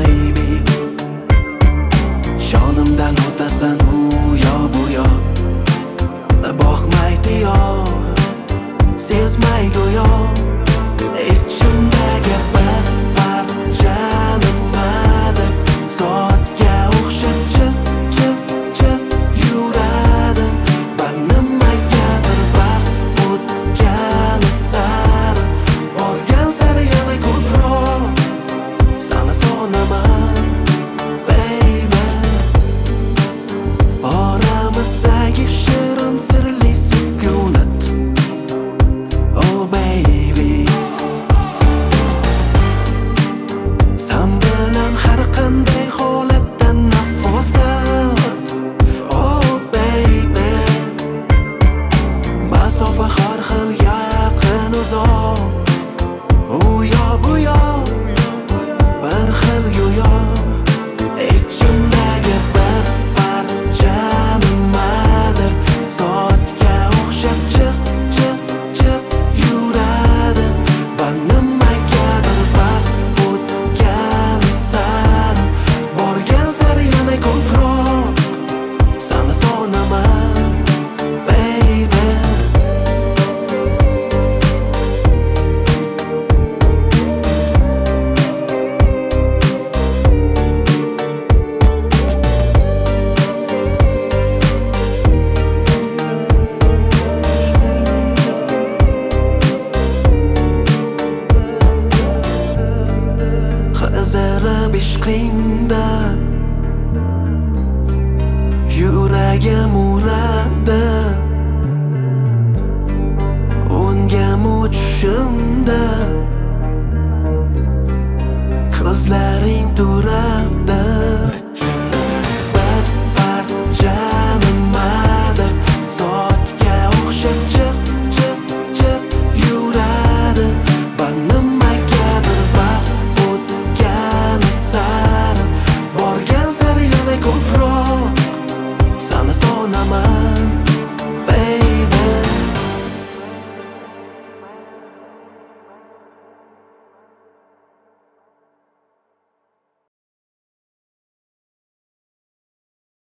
baby. Shonimdan o'tasan u yo bu yo, boqmaydi yo, sezmay go'yo. Ichimdagi bir parcha nimadir soatga o'xshab chip chip chip yuradi va nimagadir vaqt o'tgani sari borgan sari yana ko'proq sani so'naman baby. Oramizdagi shirin sirli sukunat, oh baby. Sen bilan har qanday holatdan nafosat, oh baby. Masofa har xil yaqin uzoq, u yo bu yo bir xil go'yo. Ichimdagi bir parcha nimadir soatga o'xshab chip chip chip yuradi va nimagadir vaqt o'tgani sari borgan sari yana ko'proq sani so'naman baby. Qizarib ishqingda yuragim uradi, o'ngam tushimda ko'zlaring turib